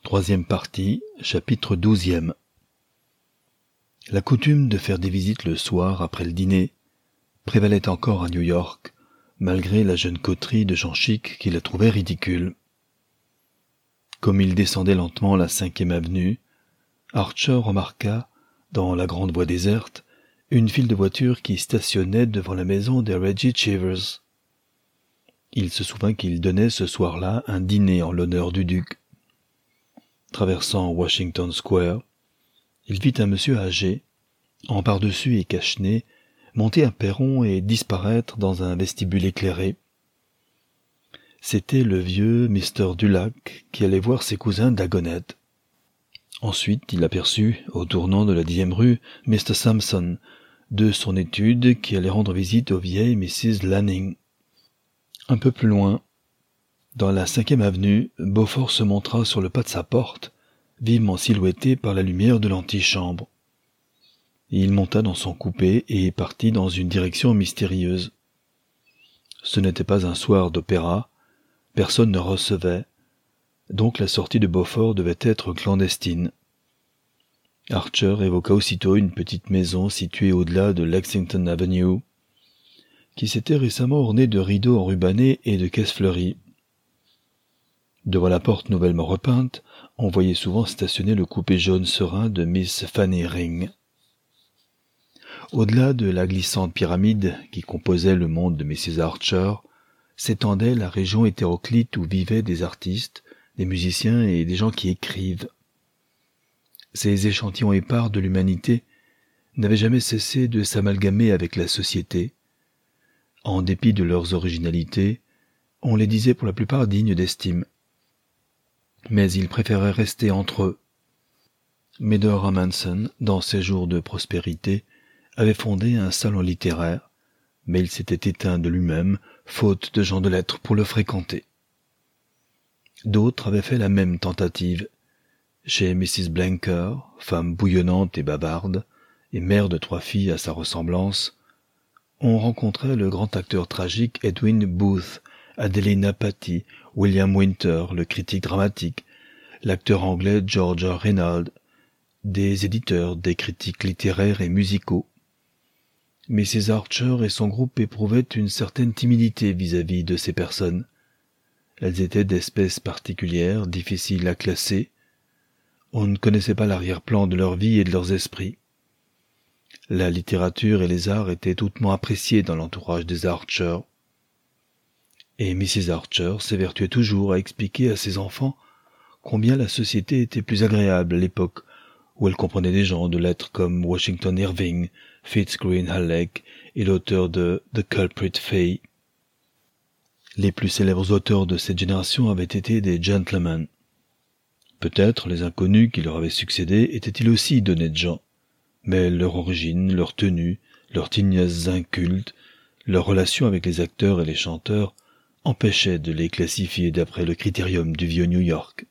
Troisième partie, chapitre 12e. La coutume de faire des visites le soir après le dîner prévalait encore à New York, malgré la jeune coterie de gens chics qui la trouvaient ridicule. Comme il descendait lentement la 5e avenue, Archer remarqua, dans la grande voie déserte, une file de voitures qui stationnaient devant la maison des Reggie Chivers. Il se souvint qu'il donnait ce soir-là un dîner en l'honneur du duc. Traversant Washington Square, il vit un monsieur âgé, en pardessus et cache-nez, monter un perron et disparaître dans un vestibule éclairé. C'était le vieux Mr. Dulac qui allait voir ses cousins Dagonet. Ensuite, il aperçut, au tournant de la 10e rue, Mr. Sampson, de son étude, qui allait rendre visite aux vieilles Mrs. Lanning. Un peu plus loin, dans la 5e avenue, Beaufort se montra sur le pas de sa porte, vivement silhouetté par la lumière de l'antichambre. Il monta dans son coupé et partit dans une direction mystérieuse. Ce n'était pas un soir d'opéra, personne ne recevait, donc la sortie de Beaufort devait être clandestine. Archer évoqua aussitôt une petite maison située au-delà de Lexington Avenue, qui s'était récemment ornée de rideaux enrubannés et de caisses fleuries. Devant la porte nouvellement repeinte, on voyait souvent stationner le coupé jaune serein de Miss Fanny Ring. Au-delà de la glissante pyramide qui composait le monde de Mrs. Archer, s'étendait la région hétéroclite où vivaient des artistes, des musiciens et des gens qui écrivent. Ces échantillons épars de l'humanité n'avaient jamais cessé de s'amalgamer avec la société. En dépit de leurs originalités, on les disait pour la plupart dignes d'estime. Mais ils préféraient rester entre eux. Medora Manson, dans ses jours de prospérité, avait fondé un salon littéraire, mais il s'était éteint de lui-même, faute de gens de lettres pour le fréquenter. D'autres avaient fait la même tentative. Chez Mrs. Blenker, femme bouillonnante et bavarde, et mère de 3 filles à sa ressemblance, on rencontrait le grand acteur tragique Edwin Booth, Adelina Patti, William Winter, le critique dramatique, l'acteur anglais George Reynolds, des éditeurs, des critiques littéraires et musicaux. Mrs. Archer et son groupe éprouvaient une certaine timidité vis-à-vis de ces personnes. Elles étaient d'espèces particulières, difficiles à classer. On ne connaissait pas l'arrière-plan de leur vie et de leurs esprits. La littérature et les arts étaient hautement appréciés dans l'entourage des Archer. Et Mrs. Archer s'évertuait toujours à expliquer à ses enfants combien la société était plus agréable à l'époque où elle comprenait des gens de lettres comme Washington Irving, Fitzgreen Halleck et l'auteur de The Culprit Fay. Les plus célèbres auteurs de cette génération avaient été des gentlemen. Peut-être les inconnus qui leur avaient succédé étaient-ils aussi d'honnêtes gens, mais leur origine, leur tenue, leurs tignesses incultes, leur relation avec les acteurs et les chanteurs empêchaient de les classifier d'après le critérium du vieux New York.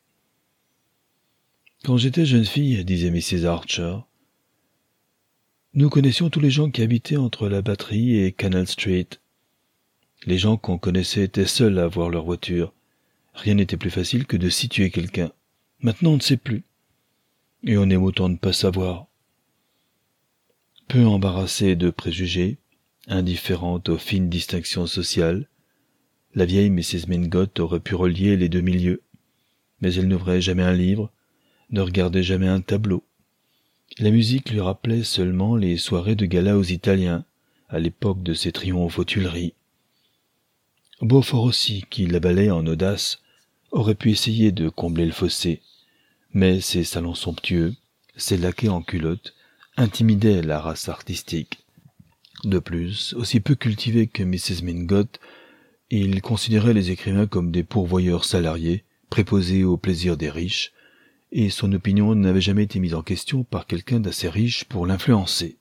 Quand j'étais jeune fille, disait Mrs. Archer, nous connaissions tous les gens qui habitaient entre la Batterie et Canal Street. Les gens qu'on connaissait étaient seuls à avoir leur voiture. Rien n'était plus facile que de situer quelqu'un. Maintenant, on ne sait plus. Et on aime autant ne pas savoir. Peu embarrassée de préjugés, indifférente aux fines distinctions sociales, la vieille Mrs. Mingot aurait pu relier les deux milieux, mais elle n'ouvrait jamais un livre, ne regardait jamais un tableau. La musique lui rappelait seulement les soirées de gala aux Italiens, à l'époque de ses triomphes aux Tuileries. Beaufort aussi, qui l'avalait en audace, aurait pu essayer de combler le fossé, mais ses salons somptueux, ses laquais en culotte, intimidaient la race artistique. De plus, aussi peu cultivé que Mrs. Mingot, il considérait les écrivains comme des pourvoyeurs salariés, préposés aux plaisirs des riches, et son opinion n'avait jamais été mise en question par quelqu'un d'assez riche pour l'influencer.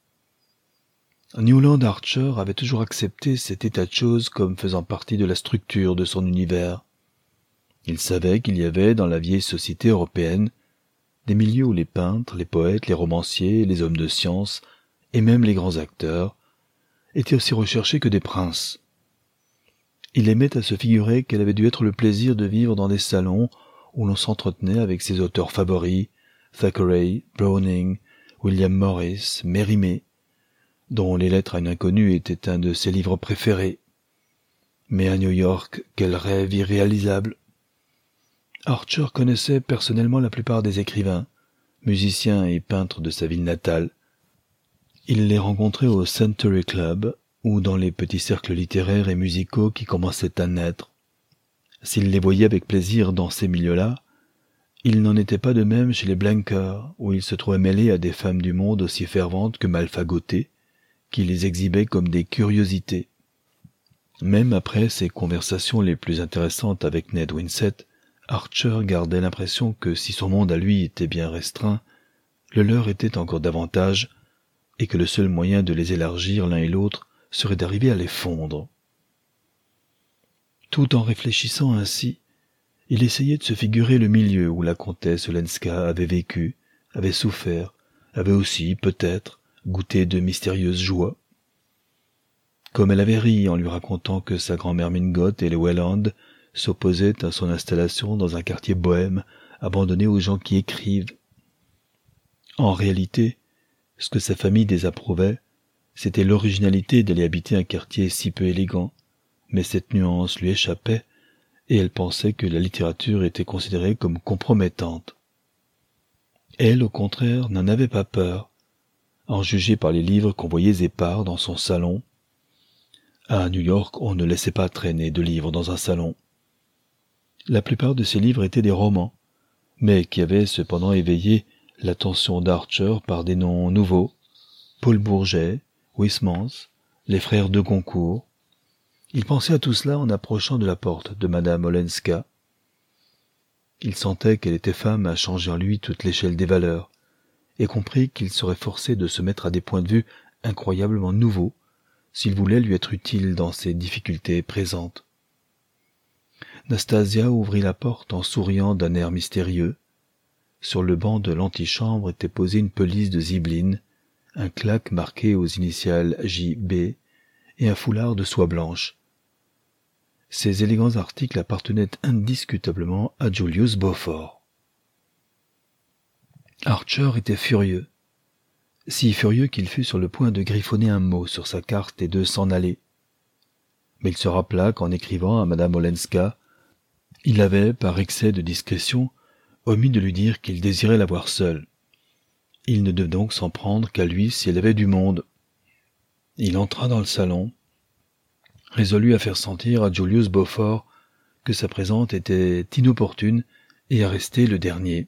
Newland Archer avait toujours accepté cet état de choses comme faisant partie de la structure de son univers. Il savait qu'il y avait dans la vieille société européenne des milieux où les peintres, les poètes, les romanciers, les hommes de science, et même les grands acteurs, étaient aussi recherchés que des princes. Il aimait à se figurer quel avait dû être le plaisir de vivre dans des salons où l'on s'entretenait avec ses auteurs favoris, Thackeray, Browning, William Morris, Mérimée, dont Les Lettres à une inconnue était un de ses livres préférés. Mais à New York, quel rêve irréalisable! Archer connaissait personnellement la plupart des écrivains, musiciens et peintres de sa ville natale. Il les rencontrait au Century Club ou dans les petits cercles littéraires et musicaux qui commençaient à naître. S'il les voyait avec plaisir dans ces milieux-là, il n'en était pas de même chez les Blenker, où il se trouvait mêlé à des femmes du monde aussi ferventes que malfagotées, qui les exhibaient comme des curiosités. Même après ses conversations les plus intéressantes avec Ned Winsett, Archer gardait l'impression que si son monde à lui était bien restreint, le leur était encore davantage, et que le seul moyen de les élargir l'un et l'autre serait d'arriver à les fondre. Tout en réfléchissant ainsi, il essayait de se figurer le milieu où la comtesse Olenska avait vécu, avait souffert, avait aussi, peut-être, goûté de mystérieuses joies. Comme elle avait ri en lui racontant que sa grand-mère Mingot et les Welland s'opposaient à son installation dans un quartier bohème abandonné aux gens qui écrivent. En réalité, ce que sa famille désapprouvait, c'était l'originalité d'aller habiter un quartier si peu élégant, mais cette nuance lui échappait, et elle pensait que la littérature était considérée comme compromettante. Elle, au contraire, n'en avait pas peur, en juger par les livres qu'on voyait épars dans son salon. À New York, on ne laissait pas traîner de livres dans un salon. La plupart de ces livres étaient des romans, mais qui avaient cependant éveillé l'attention d'Archer par des noms nouveaux, Paul Bourget, Huysmans, les frères de Goncourt. Il pensait à tout cela en approchant de la porte de Madame Olenska. Il sentait qu'elle était femme à changer en lui toute l'échelle des valeurs, et comprit qu'il serait forcé de se mettre à des points de vue incroyablement nouveaux s'il voulait lui être utile dans ses difficultés présentes. Nastasia ouvrit la porte en souriant d'un air mystérieux. Sur le banc de l'antichambre était posée une pelisse de zibeline, un claque marqué aux initiales J.B. et un foulard de soie blanche. Ces élégants articles appartenaient indiscutablement à Julius Beaufort. Archer était furieux, si furieux qu'il fut sur le point de griffonner un mot sur sa carte et de s'en aller. Mais il se rappela qu'en écrivant à Madame Olenska, il avait, par excès de discrétion, omis de lui dire qu'il désirait la voir seule. Il ne devait donc s'en prendre qu'à lui si elle avait du monde. Il entra dans le salon, résolu à faire sentir à Julius Beaufort que sa présence était inopportune et à rester le dernier.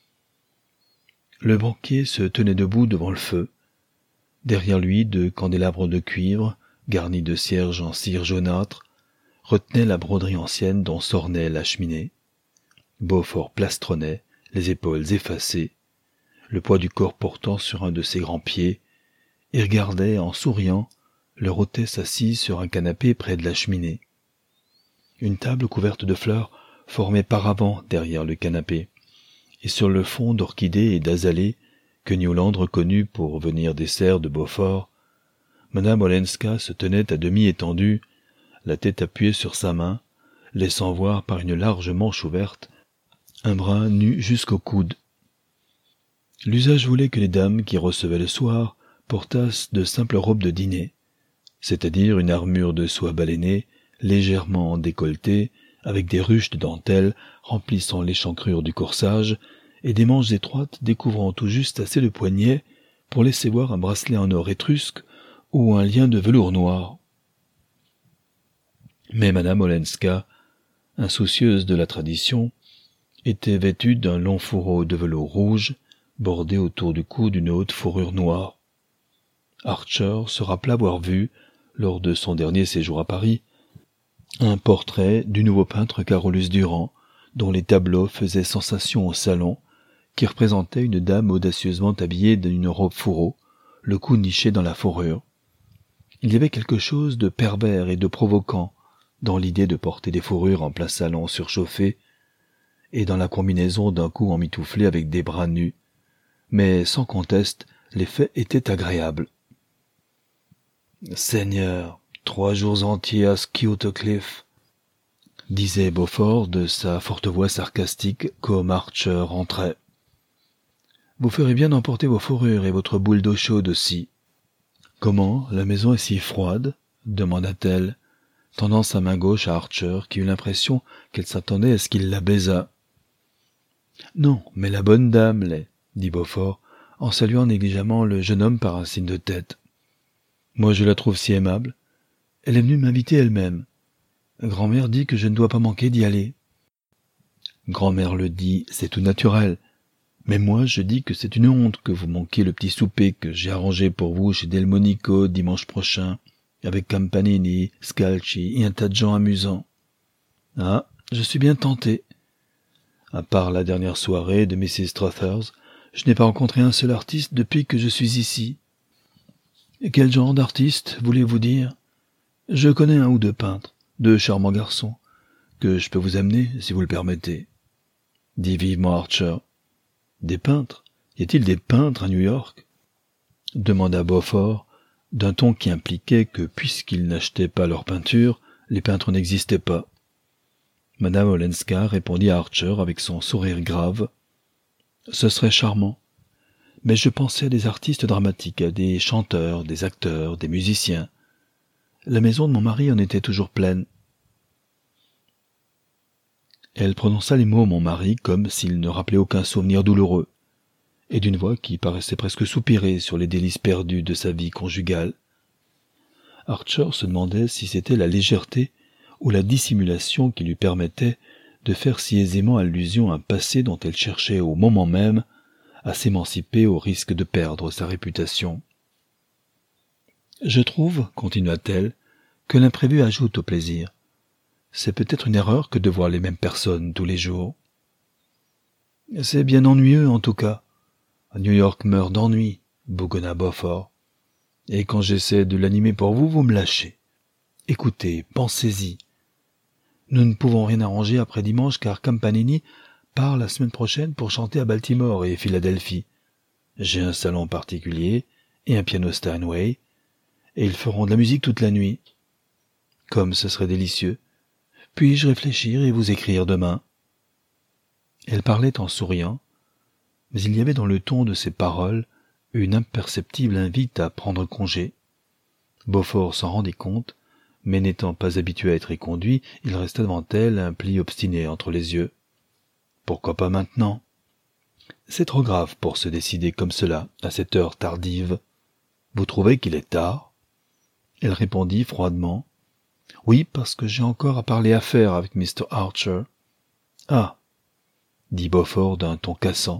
Le banquier se tenait debout devant le feu. Derrière lui, deux candélabres de cuivre, garnis de cierges en cire jaunâtre, retenaient la broderie ancienne dont s'ornait la cheminée. Beaufort plastronnait, les épaules effacées, le poids du corps portant sur un de ses grands pieds, et regardait, en souriant, leur hôtesse assise sur un canapé près de la cheminée. Une table couverte de fleurs formait paravent derrière le canapé, et sur le fond d'orchidées et d'azalées que Newland reconnut pour venir des serres de Beaufort, Madame Olenska se tenait à demi étendue, la tête appuyée sur sa main, laissant voir par une large manche ouverte un bras nu jusqu'au coude. L'usage voulait que les dames qui recevaient le soir portassent de simples robes de dîner, c'est-à-dire une armure de soie balénée, légèrement décolletée, avec des ruches de dentelle remplissant l'échancrure du corsage, et des manches étroites découvrant tout juste assez de poignets pour laisser voir un bracelet en or étrusque ou un lien de velours noir. Mais Madame Olenska, insoucieuse de la tradition, était vêtue d'un long fourreau de velours rouge, bordé autour du cou d'une haute fourrure noire. Archer se rappela avoir vu, lors de son dernier séjour à Paris, un portrait du nouveau peintre Carolus Duran, dont les tableaux faisaient sensation au salon, qui représentait une dame audacieusement habillée d'une robe fourreau, le cou niché dans la fourrure. Il y avait quelque chose de pervers et de provoquant dans l'idée de porter des fourrures en plein salon surchauffé, et dans la combinaison d'un cou emmitouflé avec des bras nus, mais sans conteste, l'effet était agréable. Seigneur, 3 jours entiers à Skioto Cliff. disait Beaufort de sa forte voix sarcastique comme Archer entrait. Vous ferez bien d'emporter vos fourrures et votre boule d'eau chaude aussi. Comment, la maison est si froide? Demanda-t-elle, tendant sa main gauche à Archer, qui eut l'impression qu'elle s'attendait à ce qu'il la baisât. Non, mais la bonne dame l'est, dit Beaufort, en saluant négligemment le jeune homme par un signe de tête. Moi je la trouve si aimable. Elle est venue m'inviter elle-même. Grand-mère dit que je ne dois pas manquer d'y aller. Grand-mère le dit, c'est tout naturel. Mais moi, je dis que c'est une honte que vous manquiez le petit souper que j'ai arrangé pour vous chez Delmonico dimanche prochain, avec Campanini, Scalchi et un tas de gens amusants. Ah, je suis bien tenté. À part la dernière soirée de Mrs. Struthers, je n'ai pas rencontré un seul artiste depuis que je suis ici. Et quel genre d'artiste, voulez-vous dire? Je connais un ou deux peintres, deux charmants garçons, que je peux vous amener, si vous le permettez. Dit vivement Archer. Des peintres? Y a-t-il des peintres à New York? Demanda Beaufort, d'un ton qui impliquait que, puisqu'ils n'achetaient pas leurs peintures, les peintres n'existaient pas. Madame Olenska répondit à Archer avec son sourire grave. Ce serait charmant. Mais je pensais à des artistes dramatiques, à des chanteurs, des acteurs, des musiciens. La maison de mon mari en était toujours pleine. Elle prononça les mots « mon mari » comme s'il ne rappelait aucun souvenir douloureux, et d'une voix qui paraissait presque soupirer sur les délices perdus de sa vie conjugale. Archer se demandait si c'était la légèreté ou la dissimulation qui lui permettait de faire si aisément allusion à un passé dont elle cherchait au moment même à s'émanciper au risque de perdre sa réputation. « Je trouve, continua-t-elle, que l'imprévu ajoute au plaisir. C'est peut-être une erreur que de voir les mêmes personnes tous les jours. C'est bien ennuyeux, en tout cas. New York meurt d'ennui, bougonna Beaufort. Et quand j'essaie de l'animer pour vous, vous me lâchez. Écoutez, pensez-y. Nous ne pouvons rien arranger après dimanche car Campanini part la semaine prochaine pour chanter à Baltimore et Philadelphie. J'ai un salon particulier et un piano Steinway, et ils feront de la musique toute la nuit. Comme ce serait délicieux. Puis-je réfléchir et vous écrire demain? Elle parlait en souriant, mais il y avait dans le ton de ses paroles une imperceptible invite à prendre congé. Beaufort s'en rendit compte, mais n'étant pas habitué à être éconduit, il resta devant elle, un pli obstiné entre les yeux. Pourquoi pas maintenant? C'est trop grave pour se décider comme cela, à cette heure tardive. Vous trouvez qu'il est tard? Elle répondit froidement. Oui, parce que j'ai encore à parler affaires avec Mr. Archer. Ah, dit Beaufort d'un ton cassant.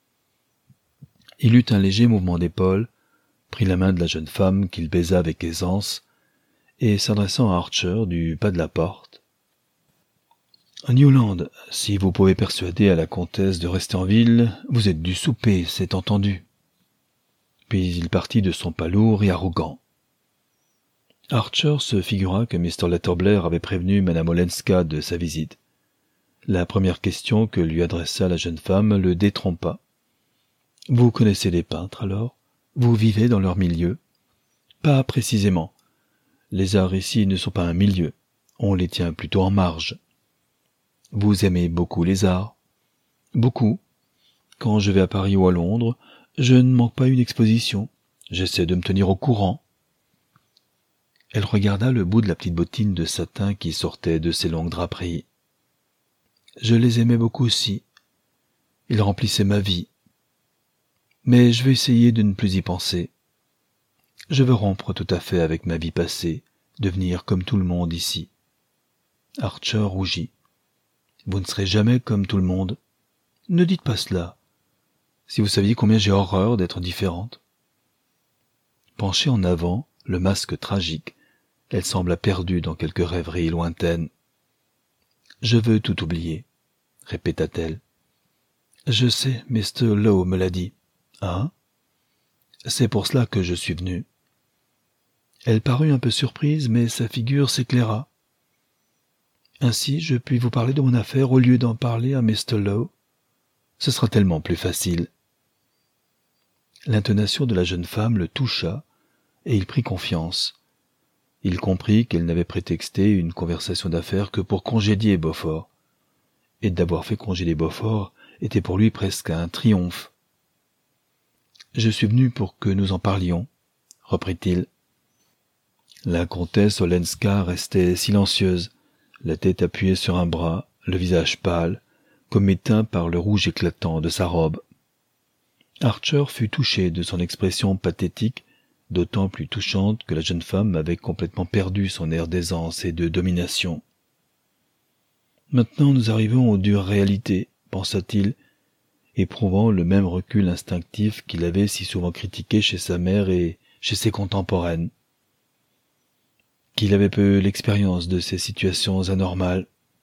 Il eut un léger mouvement d'épaule, prit la main de la jeune femme qu'il baisa avec aisance, et s'adressant à Archer du pas de la porte. Newland, si vous pouvez persuader à la comtesse de rester en ville, vous êtes du souper, c'est entendu. Puis il partit de son pas lourd et arrogant. Archer se figura que Mr. Letterblair avait prévenu Madame Olenska de sa visite. La première question que lui adressa la jeune femme le détrompa. « Vous connaissez les peintres, alors? Vous vivez dans leur milieu? »« Pas précisément. Les arts ici ne sont pas un milieu. On les tient plutôt en marge. »« Vous aimez beaucoup les arts? »« Beaucoup. Quand je vais à Paris ou à Londres, je ne manque pas une exposition. J'essaie de me tenir au courant. » Elle regarda le bout de la petite bottine de satin qui sortait de ses longues draperies. Je les aimais beaucoup aussi. Ils remplissaient ma vie. Mais je vais essayer de ne plus y penser. Je veux rompre tout à fait avec ma vie passée, devenir comme tout le monde ici. Archer rougit. Vous ne serez jamais comme tout le monde. Ne dites pas cela. Si vous saviez combien j'ai horreur d'être différente. Penchée en avant, le masque tragique, elle sembla perdue dans quelque rêverie lointaine. « Je veux tout oublier, » répéta-t-elle. « Je sais, Mr. Lowe me l'a dit. »« Hein ?»« C'est pour cela que je suis venue. » Elle parut un peu surprise, mais sa figure s'éclaira. « Ainsi, je puis vous parler de mon affaire au lieu d'en parler à Mr. Lowe. Ce sera tellement plus facile. » L'intonation de la jeune femme le toucha, et il prit confiance. Il comprit qu'elle n'avait prétexté une conversation d'affaires que pour congédier Beaufort, et d'avoir fait congédier Beaufort était pour lui presque un triomphe. « Je suis venu pour que nous en parlions, » reprit-il. La comtesse Olenska restait silencieuse, la tête appuyée sur un bras, le visage pâle, comme éteint par le rouge éclatant de sa robe. Archer fut touché de son expression pathétique, d'autant plus touchante que la jeune femme avait complètement perdu son air d'aisance et de domination. « Maintenant nous arrivons aux dures réalités, » pensa-t-il, éprouvant le même recul instinctif qu'il avait si souvent critiqué chez sa mère et chez ses contemporaines. Qu'il avait peu l'expérience de ces situations anormales.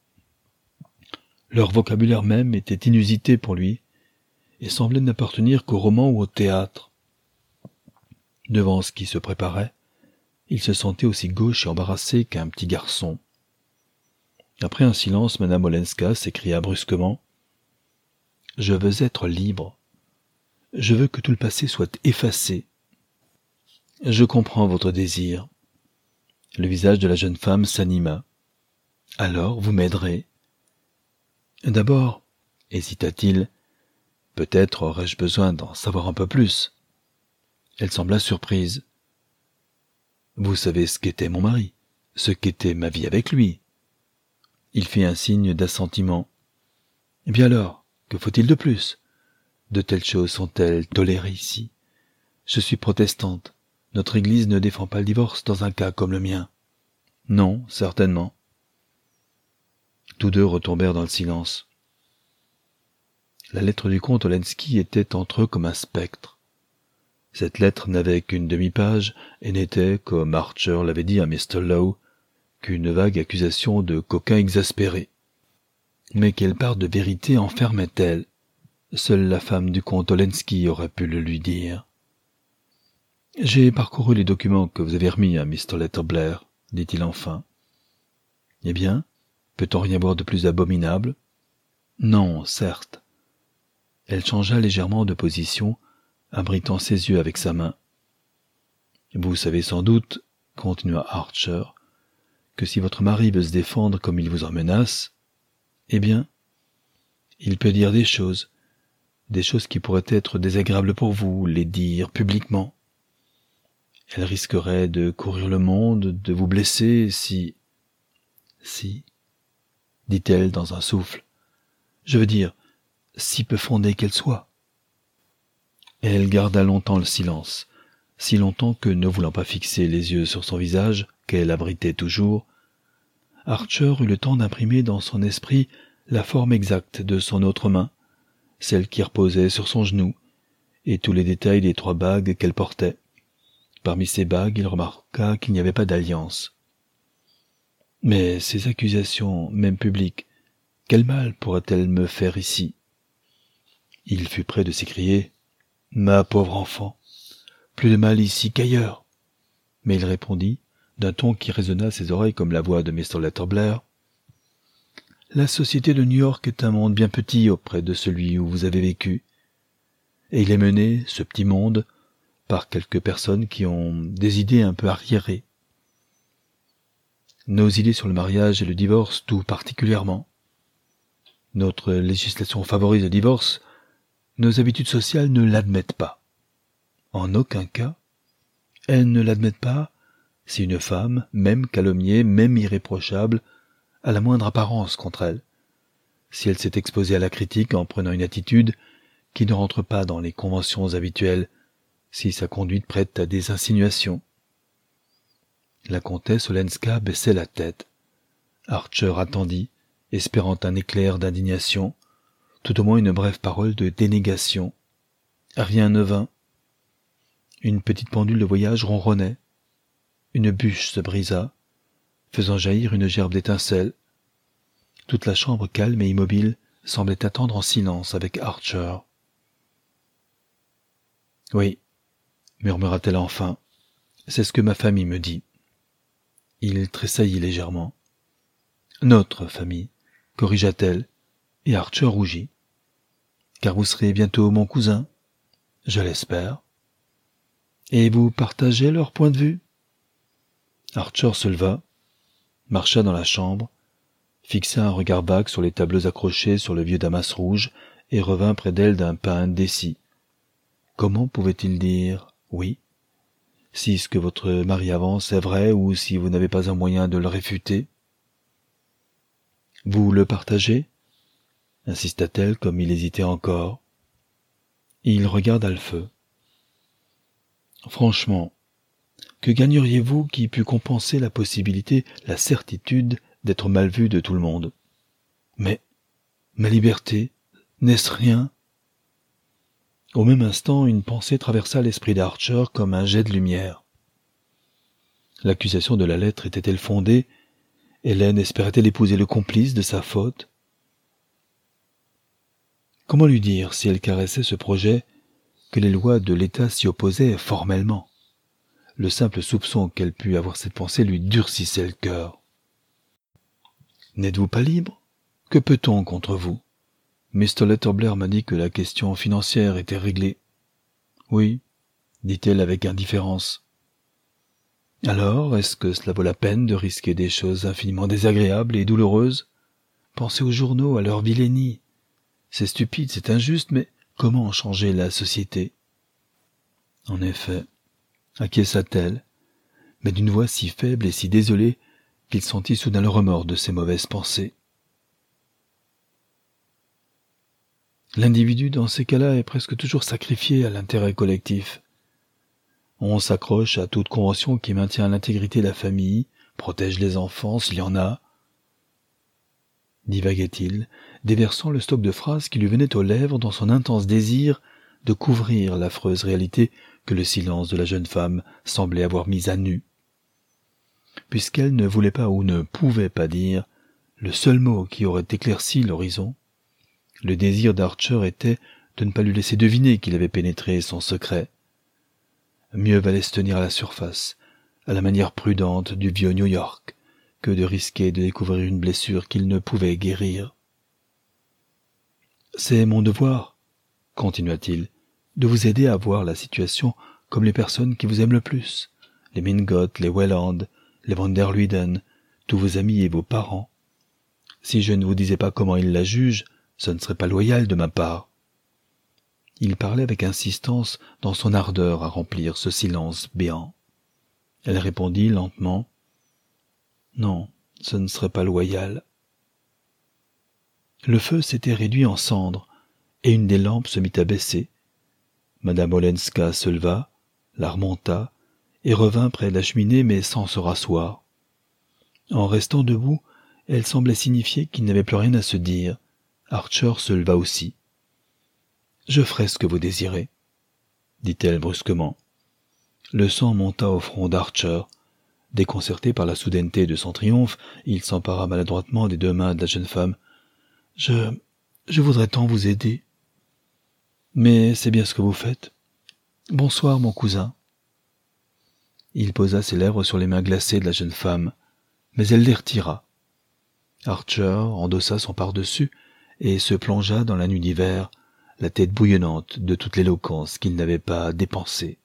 Leur vocabulaire même était inusité pour lui, et semblait n'appartenir qu'au roman ou au théâtre. Devant ce qui se préparait, il se sentait aussi gauche et embarrassé qu'un petit garçon. Après un silence, Madame Olenska s'écria brusquement. « Je veux être libre. Je veux que tout le passé soit effacé. Je comprends votre désir. » Le visage de la jeune femme s'anima. « Alors, vous m'aiderez. »« D'abord, hésita-t-il, peut-être aurais-je besoin d'en savoir un peu plus. » Elle sembla surprise. « Vous savez ce qu'était mon mari, ce qu'était ma vie avec lui. » Il fit un signe d'assentiment. « Eh bien alors, que faut-il de plus? De telles choses sont-elles tolérées ici? Je suis protestante. Notre Église ne défend pas le divorce dans un cas comme le mien. » « Non, certainement. » Tous deux retombèrent dans le silence. La lettre du comte Olenski était entre eux comme un spectre. Cette lettre n'avait qu'une demi-page et n'était, comme Archer l'avait dit à Mr. Lowe, qu'une vague accusation de coquin exaspéré. Mais quelle part de vérité enfermait-elle? Seule la femme du comte Olenski aurait pu le lui dire. « J'ai parcouru les documents que vous avez remis à Mr. Letterblair, » dit-il enfin. « Eh bien, peut-on rien voir de plus abominable? »« Non, certes. » Elle changea légèrement de position, abritant ses yeux avec sa main. « Vous savez sans doute, » continua Archer, « que si votre mari veut se défendre comme il vous en menace, eh bien, il peut dire des choses qui pourraient être désagréables pour vous, les dire publiquement. Elle risquerait de courir le monde, de vous blesser si, dit-elle dans un souffle. Je veux dire, si peu fondée qu'elle soit. Elle garda longtemps le silence, si longtemps que, ne voulant pas fixer les yeux sur son visage, qu'elle abritait toujours, Archer eut le temps d'imprimer dans son esprit la forme exacte de son autre main, celle qui reposait sur son genou, et tous les détails des 3 bagues qu'elle portait. Parmi ces bagues, il remarqua qu'il n'y avait pas d'alliance. Mais ces accusations, même publiques, quel mal pourraient-elles me faire ici? Il fut près de s'écrier « Ma pauvre enfant, plus de mal ici qu'ailleurs !» Mais il répondit, d'un ton qui résonna à ses oreilles comme la voix de Mr. Letterblair, « La société de New York est un monde bien petit auprès de celui où vous avez vécu, et il est mené, ce petit monde, par quelques personnes qui ont des idées un peu arriérées. Nos idées sur le mariage et le divorce tout particulièrement. Notre législation favorise le divorce, nos habitudes sociales ne l'admettent pas. En aucun cas, elles ne l'admettent pas si une femme, même calomniée, même irréprochable, a la moindre apparence contre elle, si elle s'est exposée à la critique en prenant une attitude qui ne rentre pas dans les conventions habituelles, si sa conduite prête à des insinuations. La comtesse Olenska baissait la tête. Archer attendit, espérant un éclair d'indignation, tout au moins une brève parole de dénégation. Rien ne vint. Une petite pendule de voyage ronronnait. Une bûche se brisa, faisant jaillir une gerbe d'étincelles. Toute la chambre calme et immobile semblait attendre en silence avec Archer. « Oui, » murmura-t-elle enfin, « c'est ce que ma famille me dit. » Il tressaillit légèrement. « Notre famille, » corrigea-t-elle, et Archer rougit. « Car vous serez bientôt mon cousin, je l'espère. Et vous partagez leur point de vue ? » Archer se leva, marcha dans la chambre, fixa un regard vague sur les tableaux accrochés sur le vieux damas rouge et revint près d'elle d'un pas indécis. Comment pouvait-il dire « oui » si ce que votre mari avance est vrai ou si vous n'avez pas un moyen de le réfuter? Vous le partagez? Insista-t-elle comme il hésitait encore. Il regarda le feu. Franchement, que gagneriez-vous qui pût compenser la possibilité, la certitude d'être mal vu de tout le monde? Mais ma liberté, n'est-ce rien? Au même instant, une pensée traversa l'esprit d'Archer comme un jet de lumière. L'accusation de la lettre était-elle fondée? Hélène espérait-elle épouser le complice de sa faute? Comment lui dire, si elle caressait ce projet, que les lois de l'État s'y opposaient formellement? Le simple soupçon qu'elle pût avoir cette pensée lui durcissait le cœur. « N'êtes-vous pas libre? Que peut-on contre vous? Mr. Letterblair m'a dit que la question financière était réglée. »« Oui, » dit-elle avec indifférence. « Alors, est-ce que cela vaut la peine de risquer des choses infiniment désagréables et douloureuses? Pensez aux journaux, à leur vilainie. C'est stupide, c'est injuste, mais comment changer la société? » En effet, acquiesça-t-elle, mais d'une voix si faible et si désolée qu'il sentit soudain le remords de ses mauvaises pensées. L'individu dans ces cas-là est presque toujours sacrifié à l'intérêt collectif. On s'accroche à toute convention qui maintient l'intégrité de la famille, protège les enfants s'il y en a, divaguait-il, déversant le stock de phrases qui lui venaient aux lèvres dans son intense désir de couvrir l'affreuse réalité que le silence de la jeune femme semblait avoir mise à nu. Puisqu'elle ne voulait pas ou ne pouvait pas dire le seul mot qui aurait éclairci l'horizon, le désir d'Archer était de ne pas lui laisser deviner qu'il avait pénétré son secret. Mieux valait se tenir à la surface, à la manière prudente du vieux New York, que de risquer de découvrir une blessure qu'il ne pouvait guérir. « C'est mon devoir, » continua-t-il, « de vous aider à voir la situation comme les personnes qui vous aiment le plus, les Mingott, les Welland, les van der Luyden, tous vos amis et vos parents. Si je ne vous disais pas comment ils la jugent, ce ne serait pas loyal de ma part. » Il parlait avec insistance dans son ardeur à remplir ce silence béant. Elle répondit lentement « Non, ce ne serait pas loyal. » Le feu s'était réduit en cendres, et une des lampes se mit à baisser. Madame Olenska se leva, la remonta, et revint près de la cheminée, mais sans se rasseoir. En restant debout, elle semblait signifier qu'il n'avait plus rien à se dire. Archer se leva aussi. « Je ferai ce que vous désirez, » dit-elle brusquement. Le sang monta au front d'Archer. Déconcerté par la soudaineté de son triomphe, il s'empara maladroitement des deux mains de la jeune femme. « Je voudrais tant vous aider. »« Mais c'est bien ce que vous faites. Bonsoir, mon cousin. » Il posa ses lèvres sur les mains glacées de la jeune femme, mais elle les retira. Archer endossa son pardessus et se plongea dans la nuit d'hiver, la tête bouillonnante de toute l'éloquence qu'il n'avait pas dépensée.